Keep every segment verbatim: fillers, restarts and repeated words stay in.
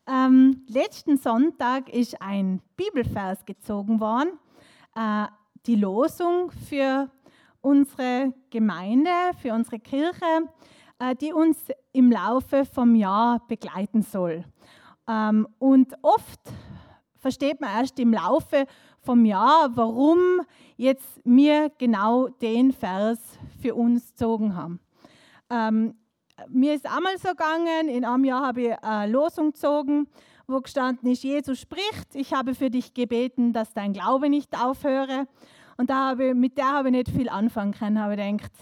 Ähm, letzten Sonntag ist ein Bibelvers gezogen worden, äh, die Losung für unsere Gemeinde, für unsere Kirche, äh, die uns im Laufe vom Jahr begleiten soll. Ähm, und oft versteht man erst im Laufe vom Jahr, warum jetzt wir genau den Vers für uns gezogen haben. Ähm, Mir ist einmal so gegangen, in einem Jahr habe ich eine Losung gezogen, wo gestanden ist, Jesus spricht, ich habe für dich gebeten, dass dein Glaube nicht aufhöre. Und da habe ich, mit der habe ich nicht viel anfangen können, habe ich gedacht,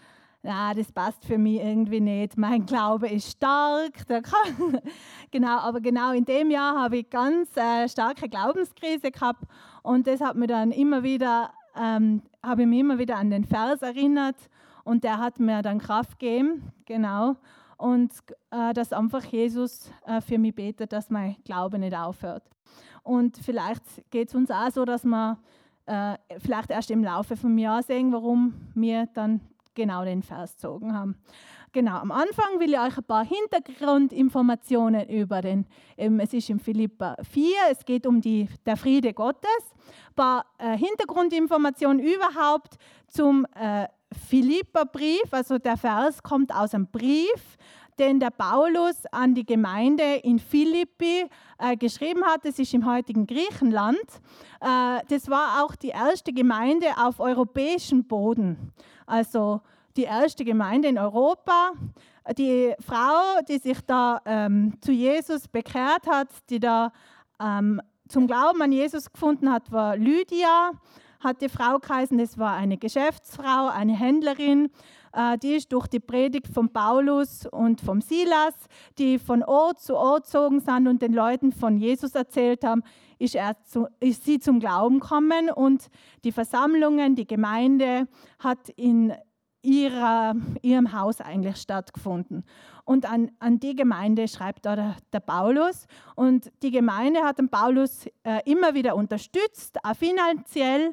na, das passt für mich irgendwie nicht, mein Glaube ist stark. Der kann genau, aber genau in dem Jahr habe ich ganz äh, starke Glaubenskrise gehabt und das hat mir dann immer wieder, ähm, habe ich mich immer wieder an den Vers erinnert. Und der hat mir dann Kraft gegeben, genau. Und äh, dass einfach Jesus äh, für mich betet, dass mein Glaube nicht aufhört. Und vielleicht geht es uns auch so, dass wir äh, vielleicht erst im Laufe vom Jahr sehen, warum wir dann genau den Vers gezogen haben. Genau, am Anfang will ich euch ein paar Hintergrundinformationen über den, eben, es ist in Philipper vier, es geht um die, der Friede Gottes, ein paar äh, Hintergrundinformationen überhaupt zum äh, Philipperbrief, also der Vers kommt aus einem Brief, den der Paulus an die Gemeinde in Philippi äh, geschrieben hat. Das ist im heutigen Griechenland. Äh, das war auch die erste Gemeinde auf europäischem Boden, also die erste Gemeinde in Europa. Die Frau, die sich da ähm, zu Jesus bekehrt hat, die da ähm, zum Glauben an Jesus gefunden hat, war Lydia. Hat die Frau geheißen, das war eine Geschäftsfrau, eine Händlerin, äh, die ist durch die Predigt von Paulus und von Silas, die von Ort zu Ort gezogen sind und den Leuten von Jesus erzählt haben, ist, er zu, ist sie zum Glauben gekommen und die Versammlungen, die Gemeinde hat in ihrer, ihrem Haus eigentlich stattgefunden. Und an, an die Gemeinde schreibt da der, der Paulus. Und die Gemeinde hat den Paulus äh, immer wieder unterstützt, auch finanziell.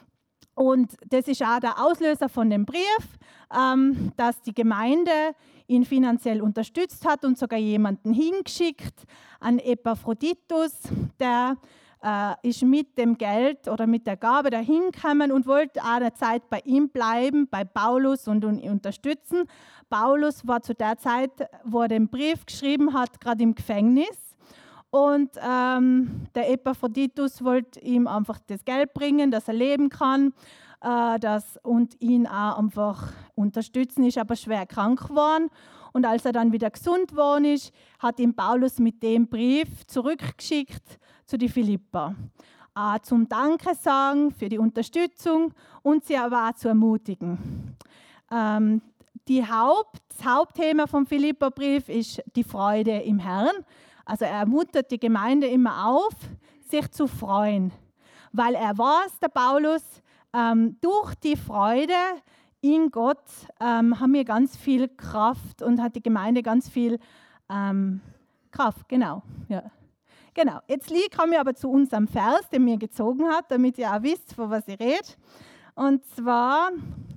Und das ist auch der Auslöser von dem Brief, ähm, dass die Gemeinde ihn finanziell unterstützt hat und sogar jemanden hingeschickt, an Epaphroditus, der äh, ist mit dem Geld oder mit der Gabe dahin gekommen und wollte auch eine Zeit bei ihm bleiben, bei Paulus und ihn unterstützen. Paulus war zu der Zeit, wo er den Brief geschrieben hat, gerade im Gefängnis. Und ähm, der Epaphroditus wollte ihm einfach das Geld bringen, dass er leben kann äh, das, und ihn auch einfach unterstützen. Ist aber schwer krank geworden. Und als er dann wieder gesund geworden ist, hat ihm Paulus mit dem Brief zurückgeschickt zu die Philipper. Auch zum Danke sagen für die Unterstützung und sie aber auch zu ermutigen. Ähm, die Haupt, das Hauptthema vom Philipperbrief ist die Freude im Herrn. Also er ermuntert die Gemeinde immer auf, sich zu freuen, weil er weiß, der Paulus, ähm, durch die Freude in Gott ähm, haben wir ganz viel Kraft und hat die Gemeinde ganz viel ähm, Kraft, genau. Ja. Genau, jetzt kommen wir aber zu unserem Vers, den mir gezogen hat, damit ihr auch wisst, von was ich rede. Und zwar,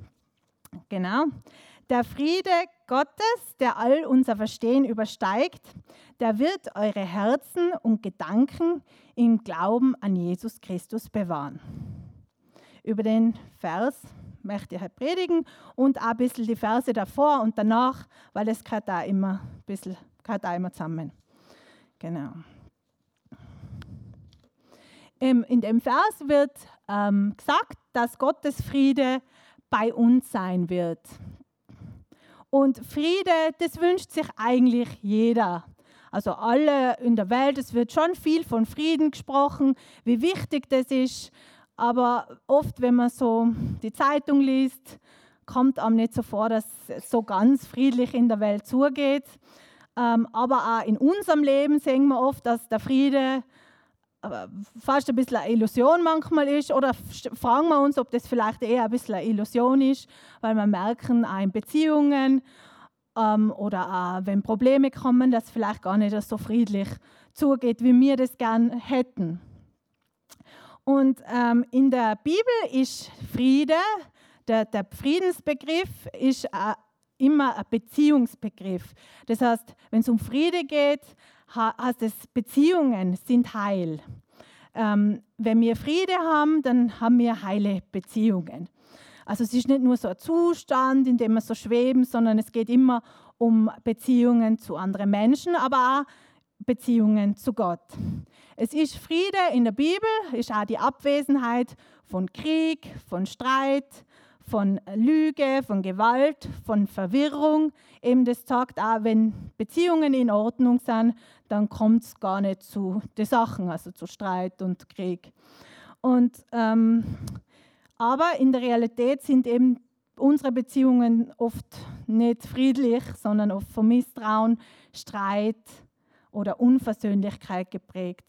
genau, der Friede Gottes, der all unser Verstehen übersteigt, der wird eure Herzen und Gedanken im Glauben an Jesus Christus bewahren. Über den Vers möchte ich heute predigen und auch ein bisschen die Verse davor und danach, weil es gehört auch immer, ein bisschen, gehört auch immer zusammen. Genau. In dem Vers wird ähm, gesagt, dass Gottes Friede bei uns sein wird. Und Friede, das wünscht sich eigentlich jeder. Also alle in der Welt, es wird schon viel von Frieden gesprochen, wie wichtig das ist. Aber oft, wenn man so die Zeitung liest, kommt einem nicht so vor, dass es so ganz friedlich in der Welt zugeht. Ähm, aber auch in unserem Leben sehen wir oft, dass der Friede fast ein bisschen eine Illusion manchmal ist, oder fragen wir uns, ob das vielleicht eher ein bisschen eine Illusion ist, weil wir merken, auch in Beziehungen ähm, oder auch wenn Probleme kommen, dass es vielleicht gar nicht so friedlich zugeht, wie wir das gern hätten. Und ähm, in der Bibel ist Friede, der, der Friedensbegriff ist äh, immer ein Beziehungsbegriff. Das heißt, wenn es um Friede geht, heißt es, Beziehungen sind heil. Ähm, wenn wir Friede haben, dann haben wir heile Beziehungen. Also es ist nicht nur so ein Zustand, in dem wir so schweben, sondern es geht immer um Beziehungen zu anderen Menschen, aber auch Beziehungen zu Gott. Es ist Friede in der Bibel, ist auch die Abwesenheit von Krieg, von Streit, von Lüge, von Gewalt, von Verwirrung. Eben das sagt auch, wenn Beziehungen in Ordnung sind, dann kommt es gar nicht zu den Sachen, also zu Streit und Krieg. Und, ähm, aber in der Realität sind eben unsere Beziehungen oft nicht friedlich, sondern oft von Misstrauen, Streit oder Unversöhnlichkeit geprägt.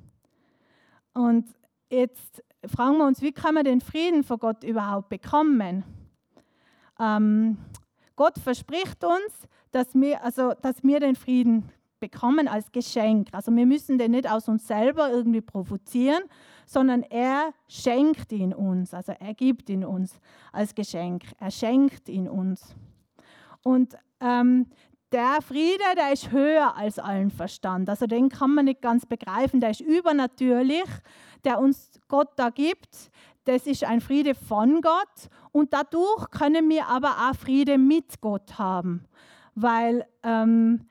Und jetzt fragen wir uns, wie kann man den Frieden von Gott überhaupt bekommen? Ähm, Gott verspricht uns, dass wir, also, dass wir den Frieden bekommen als Geschenk. Also wir müssen den nicht aus uns selber irgendwie provozieren, sondern er schenkt ihn uns. Also er gibt ihn uns als Geschenk. Er schenkt ihn uns. Und ähm, der Friede, der ist höher als allen Verstand. Also den kann man nicht ganz begreifen. Der ist übernatürlich, der uns Gott da gibt. Das ist ein Friede von Gott. Und dadurch können wir aber auch Friede mit Gott haben. Weil ähm,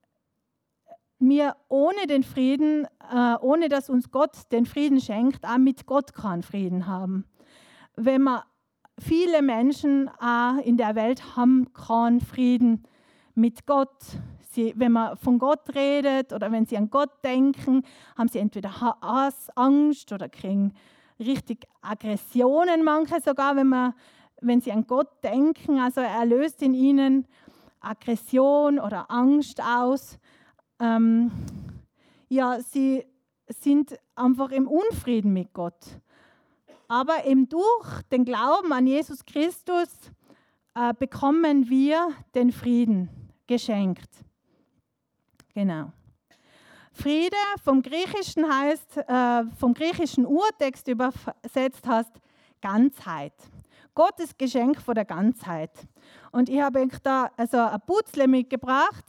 wir ohne den Frieden, äh, ohne dass uns Gott den Frieden schenkt, auch mit Gott keinen Frieden haben. Wenn man viele Menschen auch in der Welt haben keinen Frieden mit Gott. Sie, wenn man von Gott redet oder wenn sie an Gott denken, haben sie entweder Hass, Angst oder kriegen richtig Aggressionen, manche sogar, wenn, man, wenn sie an Gott denken. Also er löst in ihnen Aggression oder Angst aus. Ähm, ja, sie sind einfach im Unfrieden mit Gott. Aber eben durch den Glauben an Jesus Christus äh, bekommen wir den Frieden geschenkt. Genau. Friede vom Griechischen heißt, äh, vom griechischen Urtext übersetzt heißt Ganzheit. Gottes Geschenk von der Ganzheit. Und ich habe da also ein Putzle mitgebracht.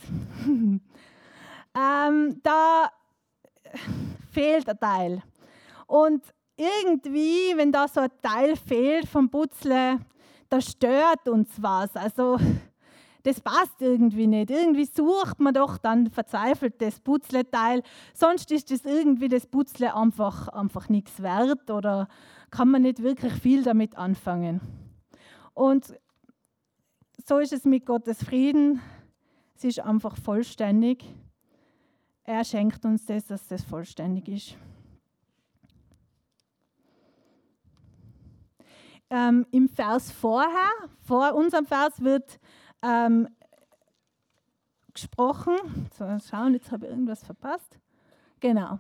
ähm, da fehlt ein Teil. Und irgendwie, wenn da so ein Teil fehlt vom Putzle, da stört uns was. Also das passt irgendwie nicht. Irgendwie sucht man doch dann verzweifelt das Putzleteil. Sonst ist das irgendwie das Putzle einfach, einfach nichts wert oder kann man nicht wirklich viel damit anfangen. Und so ist es mit Gottes Frieden. Es ist einfach vollständig. Er schenkt uns das, dass das vollständig ist. Ähm, Im Vers vorher, vor unserem Vers, wird ähm, gesprochen. So, schauen, jetzt habe ich irgendwas verpasst. Genau.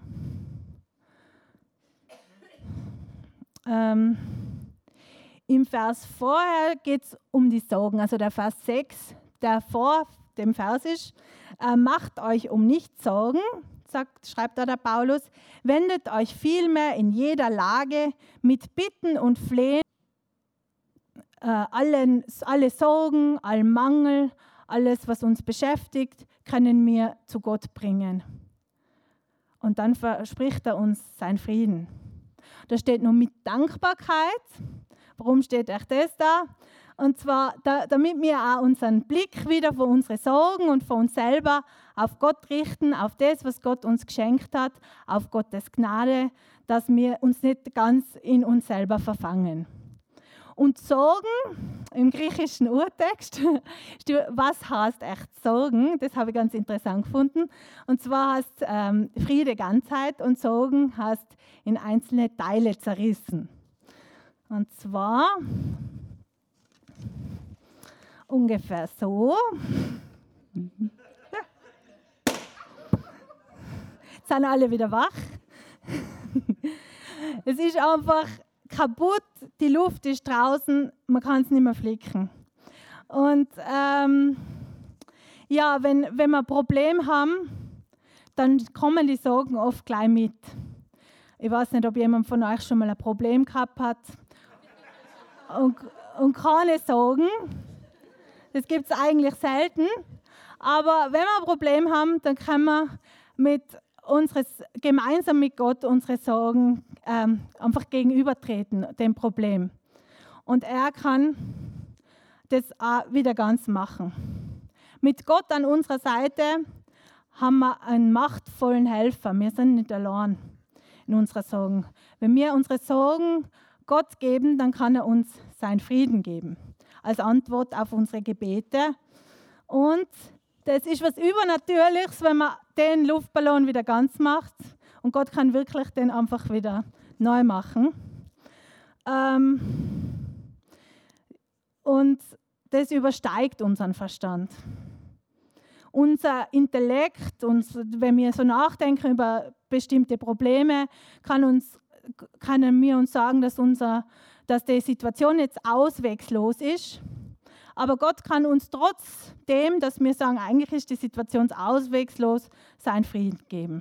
Ähm, Im Vers vorher geht es um die Sorgen. Also der Vers sechs, der vor dem Vers ist, äh, macht euch um nichts Sorgen, sagt, schreibt da der Paulus, wendet euch vielmehr in jeder Lage mit Bitten und Flehen, äh, allen, alle Sorgen, allen Mangel, alles, was uns beschäftigt, können wir zu Gott bringen. Und dann verspricht er uns seinen Frieden. Da steht noch mit Dankbarkeit. Warum steht echt das da? Und zwar, da, damit wir auch unseren Blick wieder von unseren Sorgen und von uns selber auf Gott richten, auf das, was Gott uns geschenkt hat, auf Gottes Gnade, dass wir uns nicht ganz in uns selber verfangen. Und Sorgen, im griechischen Urtext, was heißt echt Sorgen? Das habe ich ganz interessant gefunden. Und zwar heißt ähm, Friede Ganzheit und Sorgen heißt in einzelne Teile zerrissen. Und zwar ungefähr so. Jetzt sind alle wieder wach. Es ist einfach kaputt, die Luft ist draußen, man kann es nicht mehr flicken. Und ähm, ja, wenn, wenn wir ein Problem haben, dann kommen die Sorgen oft gleich mit. Ich weiß nicht, ob jemand von euch schon mal ein Problem gehabt hat und, und keine Sorgen. Das gibt es eigentlich selten. Aber wenn wir ein Problem haben, dann können wir mit unseres, gemeinsam mit Gott unsere Sorgen ähm, einfach gegenübertreten, dem Problem. Und er kann das auch wieder ganz machen. Mit Gott an unserer Seite haben wir einen machtvollen Helfer. Wir sind nicht allein in unserer Sorgen. Wenn wir unsere Sorgen Gott geben, dann kann er uns seinen Frieden geben, als Antwort auf unsere Gebete. Und das ist was Übernatürliches, wenn man den Luftballon wieder ganz macht. Und Gott kann wirklich den einfach wieder neu machen. Ähm und das übersteigt unseren Verstand. Unser Intellekt, uns, wenn wir so nachdenken über bestimmte Probleme, kann uns, können wir uns sagen, dass, unser, dass die Situation jetzt auswegslos ist. Aber Gott kann uns trotzdem, dass wir sagen, eigentlich ist die Situation auswegslos, seinen Frieden geben.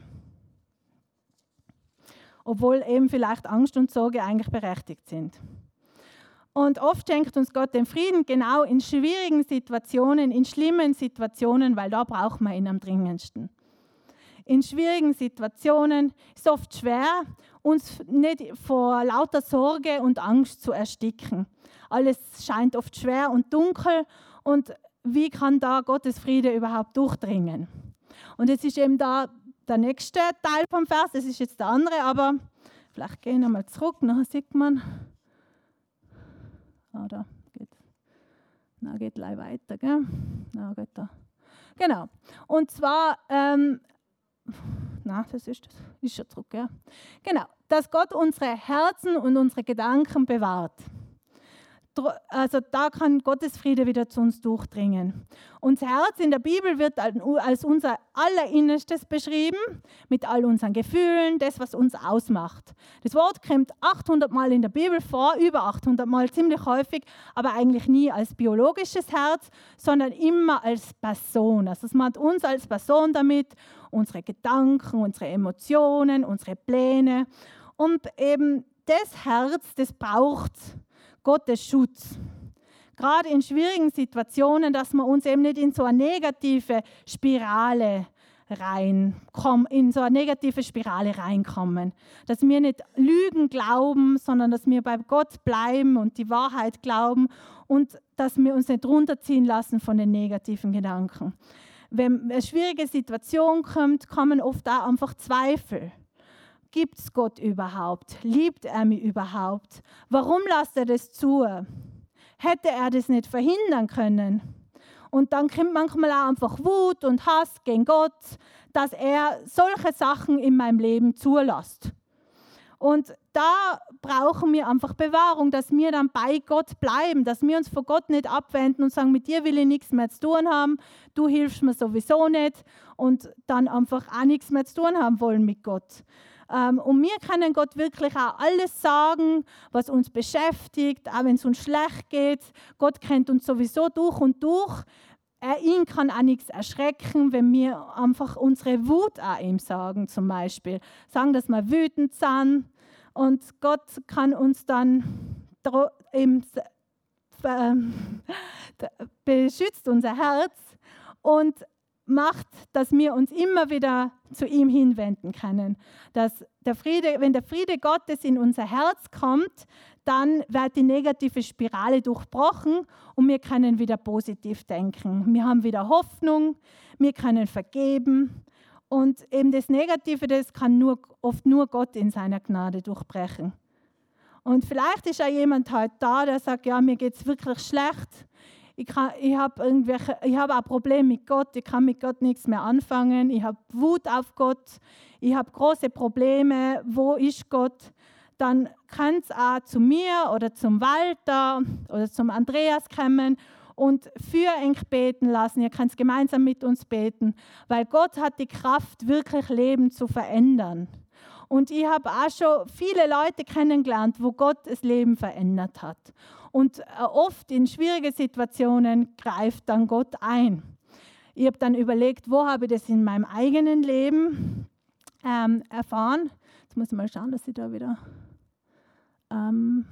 Obwohl eben vielleicht Angst und Sorge eigentlich berechtigt sind. Und oft schenkt uns Gott den Frieden genau in schwierigen Situationen, in schlimmen Situationen, weil da braucht man ihn am dringendsten. In schwierigen Situationen ist es oft schwer, uns nicht vor lauter Sorge und Angst zu ersticken. Alles scheint oft schwer und dunkel und wie kann da Gottes Friede überhaupt durchdringen? Und es ist eben da der nächste Teil vom Vers, das ist jetzt der andere, aber vielleicht gehen wir mal zurück, nachher sieht man, ah, da geht na geht gleich weiter, gell? Na, geht da. Genau, und zwar, ähm, na, das ist, das ist schon zurück, ja. Genau, dass Gott unsere Herzen und unsere Gedanken bewahrt. Also da kann Gottes Friede wieder zu uns durchdringen. Unser Herz in der Bibel wird als unser Allerinnerstes beschrieben, mit all unseren Gefühlen, das, was uns ausmacht. Das Wort kommt achthundert Mal in der Bibel vor, über achthundert Mal, ziemlich häufig, aber eigentlich nie als biologisches Herz, sondern immer als Person. Also es meint uns als Person damit, unsere Gedanken, unsere Emotionen, unsere Pläne. Und eben das Herz, das braucht Gottes Schutz. Gerade in schwierigen Situationen, dass wir uns eben nicht in so eine negative Spirale reinkommen, in so eine negative Spirale reinkommen. Dass wir nicht Lügen glauben, sondern dass wir bei Gott bleiben und die Wahrheit glauben und dass wir uns nicht runterziehen lassen von den negativen Gedanken. Wenn eine schwierige Situation kommt, kommen oft auch einfach Zweifel. Gibt es Gott überhaupt? Liebt er mich überhaupt? Warum lässt er das zu? Hätte er das nicht verhindern können? Und dann kommt manchmal auch einfach Wut und Hass gegen Gott, dass er solche Sachen in meinem Leben zulässt. Und da brauchen wir einfach Bewahrung, dass wir dann bei Gott bleiben, dass wir uns von Gott nicht abwenden und sagen, mit dir will ich nichts mehr zu tun haben, du hilfst mir sowieso nicht und dann einfach auch nichts mehr zu tun haben wollen mit Gott. Ähm, und wir können Gott wirklich auch alles sagen, was uns beschäftigt, auch wenn es uns schlecht geht. Gott kennt uns sowieso durch und durch. Er, ihn kann auch nichts erschrecken, wenn wir einfach unsere Wut auch ihm sagen, zum Beispiel. Sagen, dass wir wütend sind. Und Gott kann uns dann eben, äh, beschützt unser Herz und macht, dass wir uns immer wieder zu ihm hinwenden können. Dass der Friede, wenn der Friede Gottes in unser Herz kommt, dann wird die negative Spirale durchbrochen und wir können wieder positiv denken. Wir haben wieder Hoffnung, wir können vergeben und eben das Negative, das kann nur, oft nur Gott in seiner Gnade durchbrechen. Und vielleicht ist auch jemand heute da, der sagt, ja, mir geht es wirklich schlecht. Ich, ich habe irgendwelche, ich habe auch Probleme mit Gott, ich kann mit Gott nichts mehr anfangen, ich habe Wut auf Gott, ich habe große Probleme, wo ist Gott? Dann kann es auch zu mir oder zum Walter oder zum Andreas kommen und für euch beten lassen. Ihr könnt gemeinsam mit uns beten, weil Gott hat die Kraft, wirklich Leben zu verändern. Und ich habe auch schon viele Leute kennengelernt, wo Gott das Leben verändert hat. Und oft in schwierigen Situationen greift dann Gott ein. Ich habe dann überlegt, wo habe ich das in meinem eigenen Leben ähm, erfahren. Jetzt muss ich mal schauen, dass ich da wieder ähm,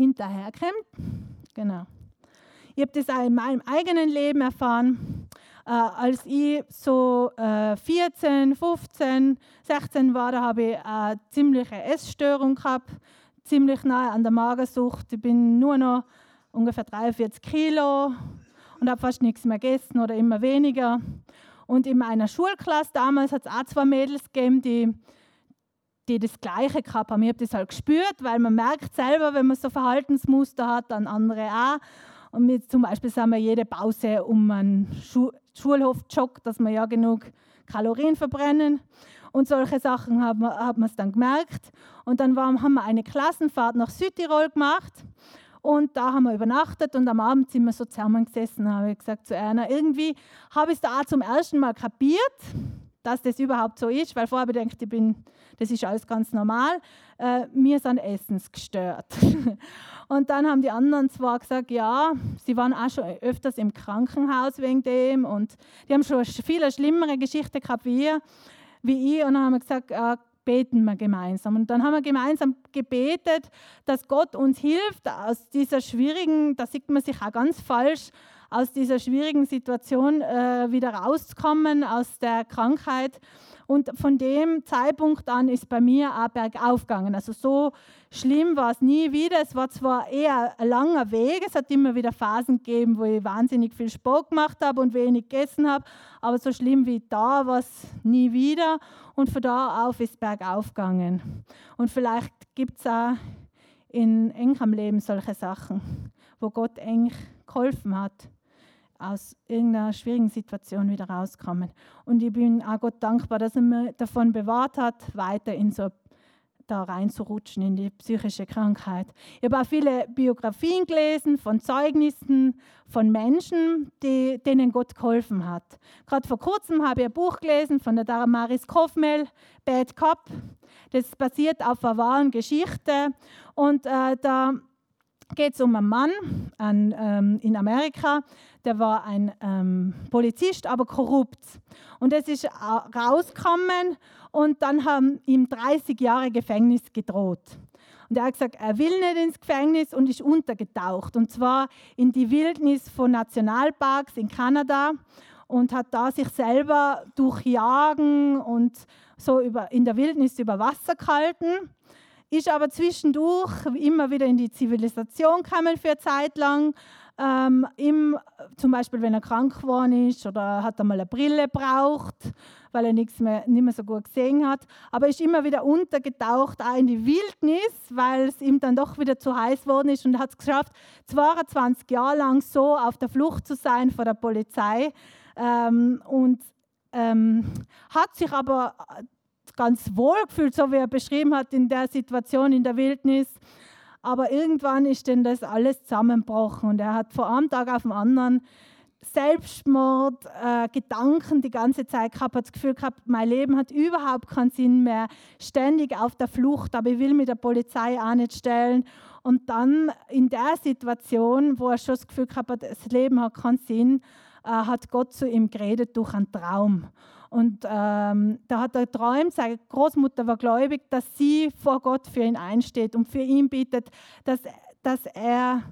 hinterherkomme. Genau. Ich habe das auch in meinem eigenen Leben erfahren. als ich so äh, vierzehn, fünfzehn, sechzehn war, da habe ich eine ziemliche Essstörung gehabt, ziemlich nahe an der Magersucht. Ich bin nur noch ungefähr dreiundvierzig Kilo und habe fast nichts mehr gegessen oder immer weniger. Und in meiner Schulklasse damals hat es auch zwei Mädels gegeben, die, die das Gleiche gehabt haben. Ich habe das halt gespürt, weil man merkt selber, wenn man so Verhaltensmuster hat, dann andere auch. Und wir, zum Beispiel sind wir jede Pause um einen Schu- Schulhof joggt, dass wir ja genug Kalorien verbrennen. Und solche Sachen haben wir, haben wir es dann gemerkt. Und dann waren, haben wir eine Klassenfahrt nach Südtirol gemacht. Und da haben wir übernachtet und am Abend sind wir so zusammengesessen. Da habe ich gesagt zu einer, irgendwie habe ich es da auch zum ersten Mal kapiert, dass das überhaupt so ist, weil vorher habe ich gedacht, ich bin, das ist alles ganz normal. Äh, wir sind essensgestört. Und dann haben die anderen zwar gesagt, ja, sie waren auch schon öfters im Krankenhaus wegen dem und die haben schon viele schlimmere Geschichten gehabt wie ich. Wie ich. Und dann haben wir gesagt, äh, beten wir gemeinsam. Und dann haben wir gemeinsam gebetet, dass Gott uns hilft, aus dieser schwierigen, da sieht man sich auch ganz falsch, aus dieser schwierigen Situation äh, wieder rauszukommen, aus der Krankheit. Und von dem Zeitpunkt an ist bei mir auch bergauf gegangen. Also so schlimm war es nie wieder. Es war zwar eher ein langer Weg, es hat immer wieder Phasen gegeben, wo ich wahnsinnig viel Sport gemacht habe und wenig gegessen habe, aber so schlimm wie da war es nie wieder. Und von da auf ist es bergauf gegangen. Und vielleicht gibt es auch in engem Leben solche Sachen, wo Gott eng geholfen hat, aus irgendeiner schwierigen Situation wieder rauskommen. Und ich bin auch Gott dankbar, dass er mich davon bewahrt hat, weiter in so da reinzurutschen in die psychische Krankheit. Ich habe auch viele Biografien gelesen von Zeugnissen von Menschen, die, denen Gott geholfen hat. Gerade vor kurzem habe ich ein Buch gelesen von der Damaris Kofmel, Bad Cop. Das basiert auf einer wahren Geschichte. Und äh, da geht es um einen Mann an, ähm, in Amerika, der war ein ähm, Polizist, aber korrupt. Und es ist rausgekommen und dann haben ihm dreißig Jahre Gefängnis gedroht. Und er hat gesagt, er will nicht ins Gefängnis und ist untergetaucht. Und zwar in die Wildnis von Nationalparks in Kanada und hat da sich selber durch Jagen und so über, in der Wildnis über Wasser gehalten. Ist aber zwischendurch immer wieder in die Zivilisation gekommen für eine Zeit lang. Ähm, im, zum Beispiel, wenn er krank geworden ist oder hat er mal eine Brille gebraucht, weil er nichts mehr, nicht mehr so gut gesehen hat. Aber er ist immer wieder untergetaucht, auch in die Wildnis, weil es ihm dann doch wieder zu heiß geworden ist. Und er hat es geschafft, zweiundzwanzig Jahre lang so auf der Flucht zu sein vor der Polizei. Ähm, und ähm, hat sich aber ganz wohl gefühlt, so wie er beschrieben hat, in der Situation in der Wildnis. Aber irgendwann ist denn das alles zusammengebrochen und er hat von einem Tag auf den anderen Selbstmord, äh, Gedanken die ganze Zeit gehabt, hat das Gefühl gehabt, mein Leben hat überhaupt keinen Sinn mehr, ständig auf der Flucht, aber ich will mit der Polizei auch nicht stellen. Und dann in der Situation, wo er schon das Gefühl gehabt hat, das Leben hat keinen Sinn, äh, hat Gott zu ihm geredet durch einen Traum. Und ähm, da hat er geträumt, seine Großmutter war gläubig, dass sie vor Gott für ihn einsteht und für ihn bittet, dass, dass, er,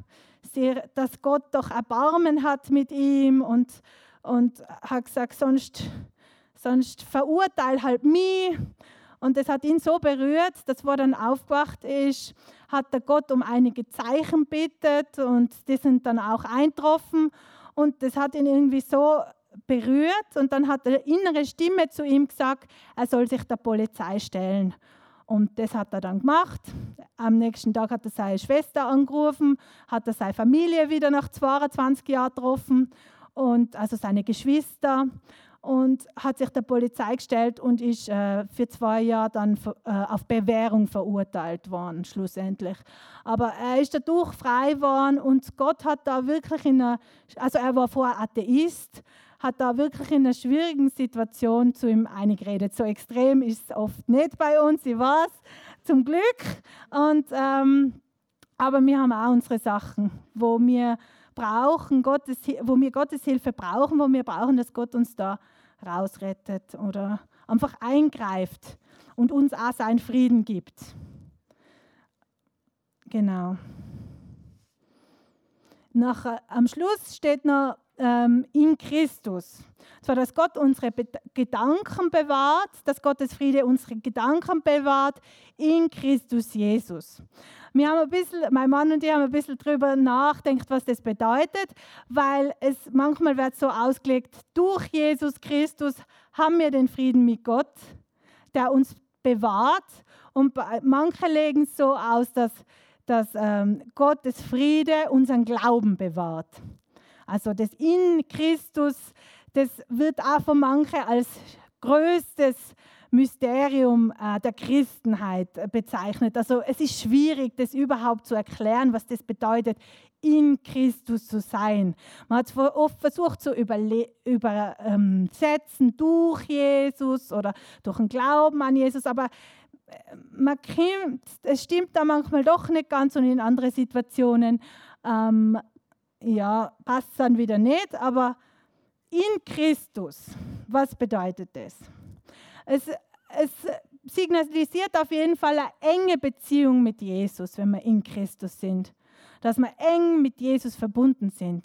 dass Gott doch Erbarmen hat mit ihm und, und hat gesagt, sonst, sonst verurteil halt mich. Und das hat ihn so berührt, dass wo er dann aufgewacht ist, hat der Gott um einige Zeichen bittet und die sind dann auch eingetroffen. Und das hat ihn irgendwie so berührt und dann hat eine innere Stimme zu ihm gesagt, er soll sich der Polizei stellen. Und das hat er dann gemacht. Am nächsten Tag hat er seine Schwester angerufen, hat er seine Familie wieder nach zweiundzwanzig Jahren getroffen, und, also seine Geschwister, und hat sich der Polizei gestellt und ist äh, für zwei Jahre dann äh, auf Bewährung verurteilt worden, schlussendlich. Aber er ist dadurch frei geworden und Gott hat da wirklich in einer, also er war vorher Atheist, hat da wirklich in einer schwierigen Situation zu ihm eingeredet. So extrem ist es oft nicht bei uns, ich weiß, zum Glück. Und, ähm, aber wir haben auch unsere Sachen, wo wir brauchen, Gottes, wo wir Gottes Hilfe brauchen, wo wir brauchen, dass Gott uns da rausrettet oder einfach eingreift und uns auch seinen Frieden gibt. Genau. Nach, am Schluss steht noch ähm, in Christus. Zwar, dass Gott unsere Be- Gedanken bewahrt, dass Gottes Friede unsere Gedanken bewahrt in Christus Jesus. Wir haben ein bisschen, mein Mann und ich haben ein bisschen darüber nachgedacht, was das bedeutet, weil es manchmal wird so ausgelegt, durch Jesus Christus haben wir den Frieden mit Gott, der uns bewahrt. Und manche legen es so aus, dass, dass ähm, Gottes Friede unseren Glauben bewahrt. Also das in Christus, das wird auch von manchen als größtes Mysterium äh, der Christenheit äh, bezeichnet. Also es ist schwierig, das überhaupt zu erklären, was das bedeutet, in Christus zu sein. Man hat oft versucht zu überle- übersetzen durch Jesus oder durch den Glauben an Jesus, aber man kommt, es stimmt da manchmal doch nicht ganz und in anderen Situationen ähm, ja, passt es dann wieder nicht, aber in Christus, was bedeutet das? Es, es signalisiert auf jeden Fall eine enge Beziehung mit Jesus, wenn wir in Christus sind, dass wir eng mit Jesus verbunden sind.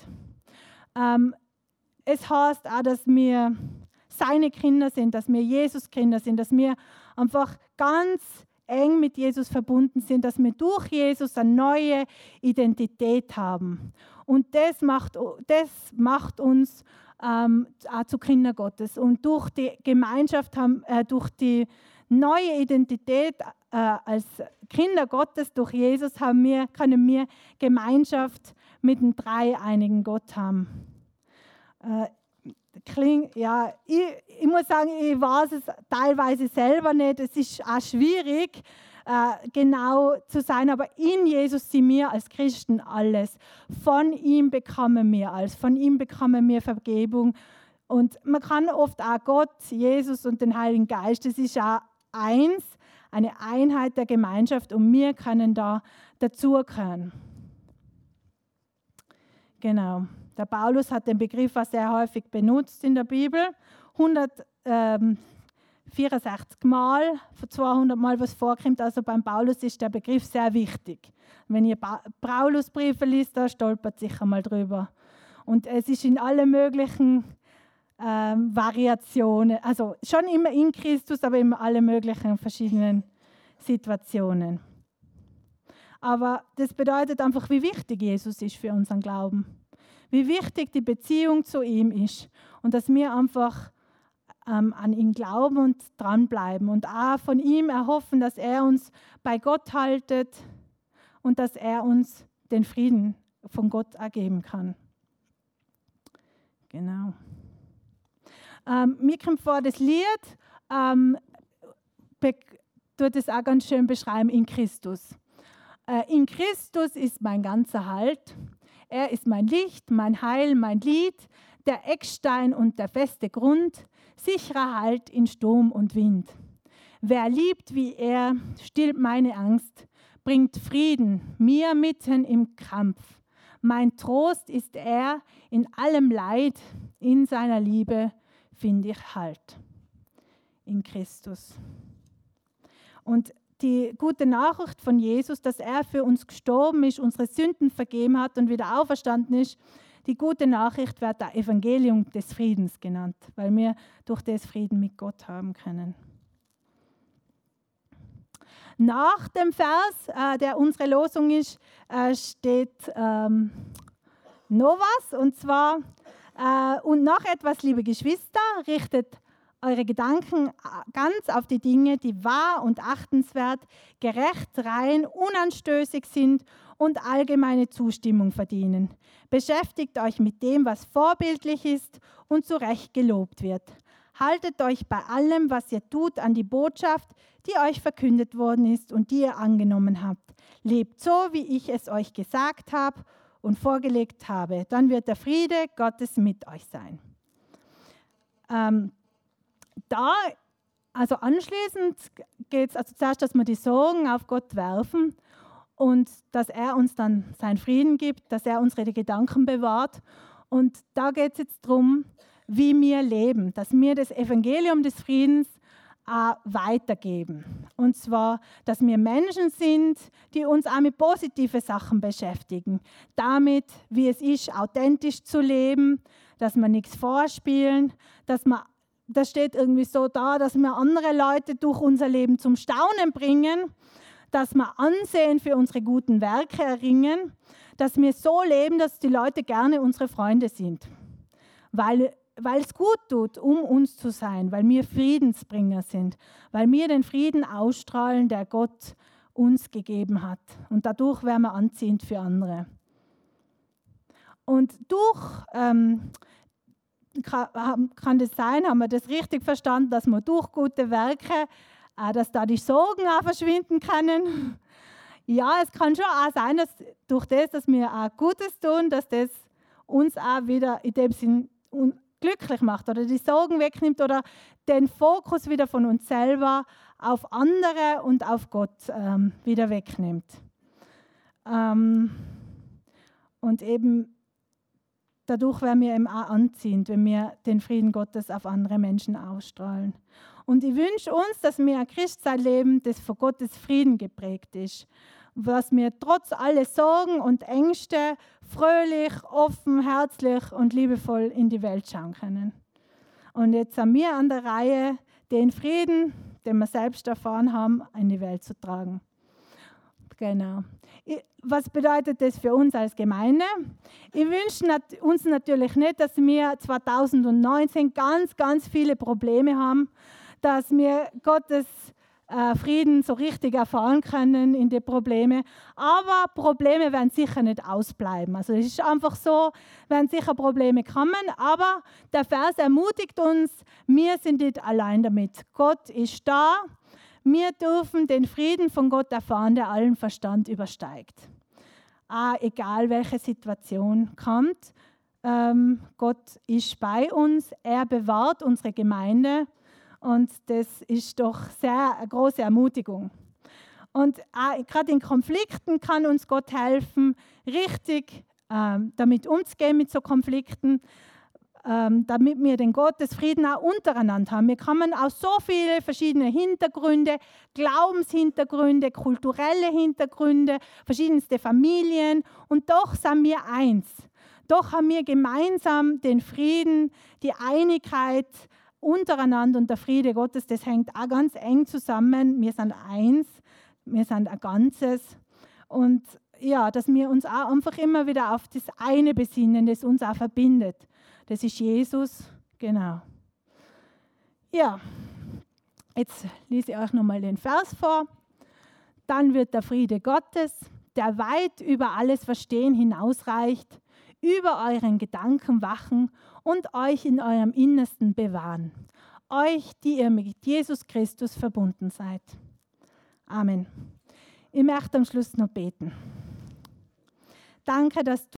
Ähm, es heißt auch, dass wir seine Kinder sind, dass wir Jesus Kinder sind, dass wir einfach ganz eng mit Jesus verbunden sind, dass wir durch Jesus eine neue Identität haben. Und das macht, das macht uns ähm, auch zu Kindern Gottes. Und durch die Gemeinschaft, haben, äh, durch die neue Identität äh, als Kinder Gottes, durch Jesus, haben wir, können wir Gemeinschaft mit dem dreieinigen Gott haben. Äh, Kling, ja, ich, ich muss sagen, ich weiß es teilweise selber nicht. Es ist auch schwierig, äh, genau zu sein, aber in Jesus sind wir als Christen alles. Von ihm bekommen wir alles, von ihm bekommen wir Vergebung. Und man kann oft auch Gott, Jesus und den Heiligen Geist, das ist auch eins, eine Einheit der Gemeinschaft und wir können da dazugehören. Genau. Der Paulus hat den Begriff sehr häufig benutzt in der Bibel. hundertvierundsechzig Mal, zweihundert Mal, was vorkommt. Also beim Paulus ist der Begriff sehr wichtig. Wenn ihr Paulusbriefe liest, da stolpert sicher mal drüber. Und es ist in allen möglichen ähm, Variationen, also schon immer in Christus, aber in allen möglichen verschiedenen Situationen. Aber das bedeutet einfach, wie wichtig Jesus ist für unseren Glauben. Wie wichtig die Beziehung zu ihm ist und dass wir einfach ähm, an ihn glauben und dranbleiben und auch von ihm erhoffen, dass er uns bei Gott haltet und dass er uns den Frieden von Gott ergeben kann. Genau. Ähm, mir kommt vor, das Lied ähm, tut es auch ganz schön beschreiben, in Christus. Äh, in Christus ist mein ganzer Halt. Er ist mein Licht, mein Heil, mein Lied, der Eckstein und der feste Grund, sicherer Halt in Sturm und Wind. Wer liebt wie er, stillt meine Angst, bringt Frieden mir mitten im Kampf. Mein Trost ist er in allem Leid, in seiner Liebe finde ich Halt. In Christus. Und die gute Nachricht von Jesus, dass er für uns gestorben ist, unsere Sünden vergeben hat und wieder auferstanden ist, die gute Nachricht wird das Evangelium des Friedens genannt, weil wir durch das Frieden mit Gott haben können. Nach dem Vers, äh, der unsere Losung ist, äh, steht ähm, noch was, und zwar, äh, und noch etwas, liebe Geschwister, richtet eure Gedanken ganz auf die Dinge, die wahr und achtenswert, gerecht, rein, unanstößig sind und allgemeine Zustimmung verdienen. Beschäftigt euch mit dem, was vorbildlich ist und zu Recht gelobt wird. Haltet euch bei allem, was ihr tut, an die Botschaft, die euch verkündet worden ist und die ihr angenommen habt. Lebt so, wie ich es euch gesagt habe und vorgelegt habe. Dann wird der Friede Gottes mit euch sein. Ähm, Da, also anschließend geht es also zuerst, dass wir die Sorgen auf Gott werfen und dass er uns dann seinen Frieden gibt, dass er unsere Gedanken bewahrt. Und da geht es jetzt darum, wie wir leben, dass wir das Evangelium des Friedens auch weitergeben. Und zwar, dass wir Menschen sind, die uns auch mit positiven Sachen beschäftigen. Damit, wie es ist, authentisch zu leben, dass wir nichts vorspielen, dass wir, das steht irgendwie so da, dass wir andere Leute durch unser Leben zum Staunen bringen, dass wir Ansehen für unsere guten Werke erringen, dass wir so leben, dass die Leute gerne unsere Freunde sind, weil weil es gut tut, um uns zu sein, weil wir Friedensbringer sind, weil wir den Frieden ausstrahlen, der Gott uns gegeben hat. Und dadurch werden wir anziehend für andere. Und durch, ähm, kann, kann das sein, haben wir das richtig verstanden, dass wir durch gute Werke, äh, dass da die Sorgen auch verschwinden können. Ja, es kann schon auch sein, dass durch das, dass wir auch Gutes tun, dass das uns auch wieder in dem Sinn glücklich macht oder die Sorgen wegnimmt oder den Fokus wieder von uns selber auf andere und auf Gott ähm, wieder wegnimmt. Ähm, und eben dadurch werden wir eben auch anziehend, wenn wir den Frieden Gottes auf andere Menschen ausstrahlen. Und ich wünsche uns, dass wir ein Christsein leben, das von Gottes Frieden geprägt ist. Dass wir trotz aller Sorgen und Ängste fröhlich, offen, herzlich und liebevoll in die Welt schauen können. Und jetzt sind wir an der Reihe, den Frieden, den wir selbst erfahren haben, in die Welt zu tragen. Genau. Was bedeutet das für uns als Gemeinde? Ich wünsche uns natürlich nicht, dass wir zweitausendneunzehn ganz, ganz viele Probleme haben, dass wir Gottes Frieden so richtig erfahren können in die Probleme. Aber Probleme werden sicher nicht ausbleiben. Also es ist einfach so, werden sicher Probleme kommen. Aber der Vers ermutigt uns, wir sind nicht allein damit. Gott ist da. Wir dürfen den Frieden von Gott erfahren, der allen Verstand übersteigt. Auch egal, welche Situation kommt, ähm, Gott ist bei uns. Er bewahrt unsere Gemeinde. Und das ist doch sehr eine große Ermutigung. Und gerade in Konflikten kann uns Gott helfen, richtig ähm, damit umzugehen mit so Konflikten, ähm, damit wir den Gottesfrieden auch untereinander haben. Wir kommen aus so vielen verschiedenen Hintergründe, Glaubenshintergründe, kulturelle Hintergründe, verschiedenste Familien und doch sind wir eins. Doch haben wir gemeinsam den Frieden, die Einigkeit untereinander und der Friede Gottes, das hängt auch ganz eng zusammen. Wir sind eins, wir sind ein Ganzes. Und ja, dass wir uns auch einfach immer wieder auf das eine besinnen, das uns auch verbindet. Das ist Jesus, genau. Ja, jetzt lese ich euch nochmal den Vers vor. Dann wird der Friede Gottes, der weit über alles Verstehen hinausreicht, über euren Gedanken wachen und euch in eurem Innersten bewahren. Euch, die ihr mit Jesus Christus verbunden seid. Amen. Ich möchte am Schluss noch beten. Danke, dass du